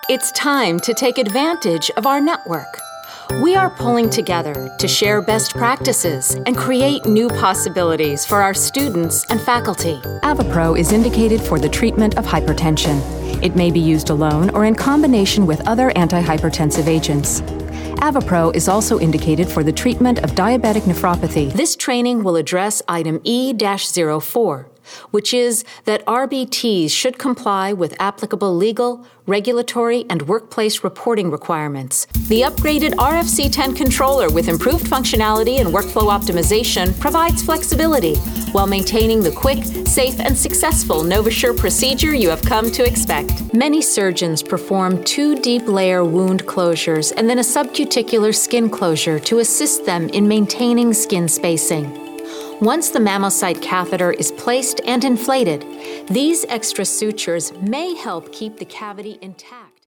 It's time to take advantage of our network. We are pulling together to share best practices and create new possibilities for our students and faculty. Avapro is indicated for the treatment of hypertension. It may be used alone or in combination with other antihypertensive agents. Avapro is also indicated for the treatment of diabetic nephropathy. This training will address item E-04, which is that RBTs should comply with applicable legal, regulatory, and workplace reporting requirements. The upgraded RFC10 controller with improved functionality and workflow optimization provides flexibility while maintaining the quick, safe, and successful NovaSure procedure you have come to expect. Many surgeons perform 2 deep layer wound closures and then a subcuticular skin closure to assist them in maintaining skin spacing. Once the Mammocyte catheter is placed and inflated, these extra sutures may help keep the cavity intact.